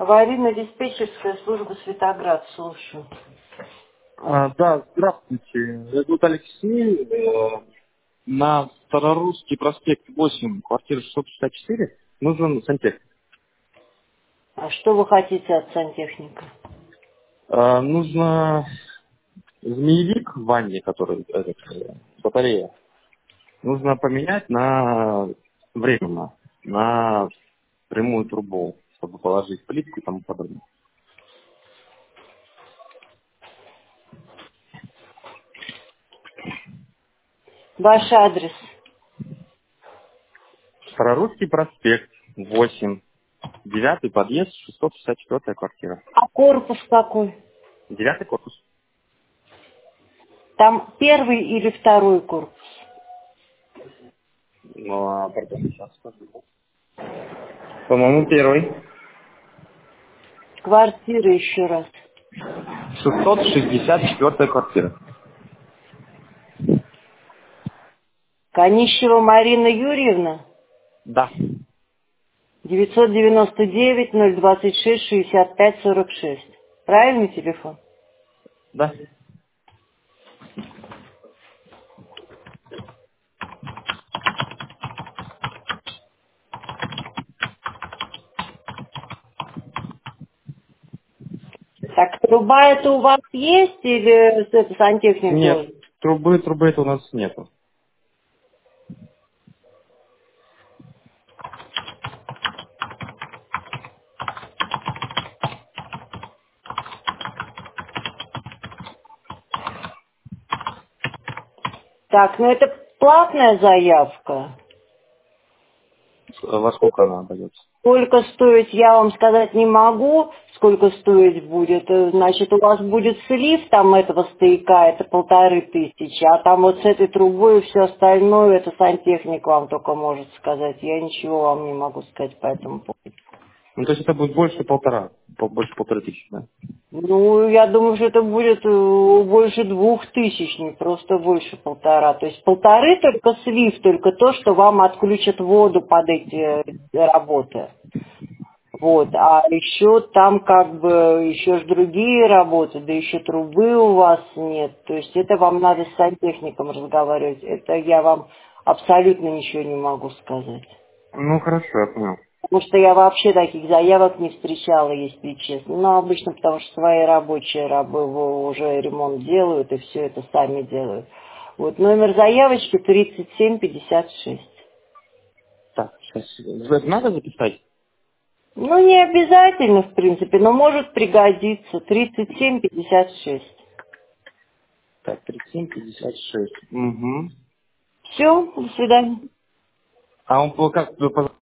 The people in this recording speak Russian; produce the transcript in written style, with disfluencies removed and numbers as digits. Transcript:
Аварийно-диспетчерская служба Светоград, слушаю. Да, здравствуйте. Меня зовут Алексей. На Старорусский проспект 8, квартира 664, нужен сантехник. А что вы хотите от сантехника? Нужно змеевик в ванне, который батарея. Нужно поменять на временно, на прямую трубу, чтобы положить плитку и тому подобное. Ваш адрес? Старорусский проспект 8, 9 подъезд, 664 квартира. А корпус какой? 9 корпус. Там первый или второй корпус? Пардон, сейчас скажу. По-моему, первый. Квартира еще раз. 664 квартира. Конищева Марина Юрьевна? Да. 999-026-65-46. Правильный телефон? Да. Так, труба это у вас есть или это сантехник Нет, должен? трубы это у нас нету. Так, ну это платная заявка. Во сколько она обойдется? Сколько стоит, я вам сказать не могу, сколько стоить будет. Значит, у вас будет слив там этого стояка, это 1500, а там вот с этой трубой и все остальное, это сантехник вам только может сказать. Я ничего вам не могу сказать по этому поводу. Ну, то есть это будет больше больше 1500, да? Ну, я думаю, что это будет больше 2000, не просто больше полтора. То есть 1,5 только слив, только то, что вам отключат воду под эти работы. Вот, а еще там как бы еще ж другие работы, да еще трубы у вас нет. То есть это вам надо с сантехником разговаривать. Это я вам абсолютно ничего не могу сказать. Ну, хорошо, я понял. Потому что я вообще таких заявок не встречала, если честно. Ну, обычно потому что свои рабочие уже ремонт делают и все это сами делают. Вот номер заявочки 3756. Так, сейчас. Это надо записать? Ну, не обязательно, в принципе, но может пригодиться. 3756. Так, 3756. Угу. Все, до свидания. А он как